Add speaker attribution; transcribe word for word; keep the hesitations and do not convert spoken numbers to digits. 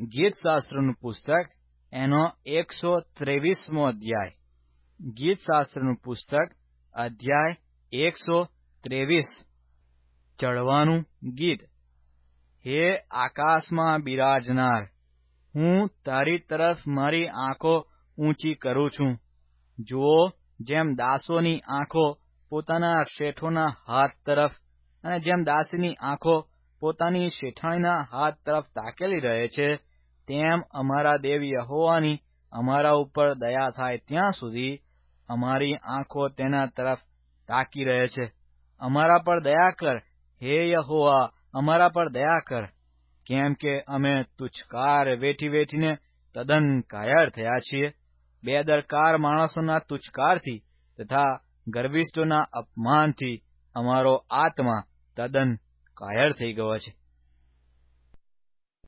Speaker 1: ગીતશાસ્ત્રનું પુસ્તક એનો એકસો ત્રેવીસમો અધ્યાય. ગીતશાસ્ત્રનું પુસ્તક અધ્યાય એકસો ત્રેવીસ. ચડવાનું ગીત. હે આકાશમાં બિરાજનાર, હું તારી તરફ મારી આંખો ઊંચી કરું છું. જુઓ, જેમ દાસોની આંખો પોતાના શેઠોના હાથ તરફ અને જેમ દાસીની આંખો પોતાની શેઠાણીના હાથ તરફ તાકેલી રહે છે, તેમ અમારા દેવ યહોવાની અમારા ઉપર દયા થાય ત્યાં સુધી અમારી આંખો તેના તરફ તાકી રહે છે. અમારા પર દયા કર, હે યહોવા, અમારા પર દયા કર, કેમ કે અમે તુચ્છકાર વેઠી વેઠીને તદ્દન કાયર થયા છીએ. બેદરકાર માણસોના તુચ્છકારથી તથા ગર્વિષ્ઠોના અપમાનથી અમારો આત્મા તદ્દન કાયર થઈ ગયો છે.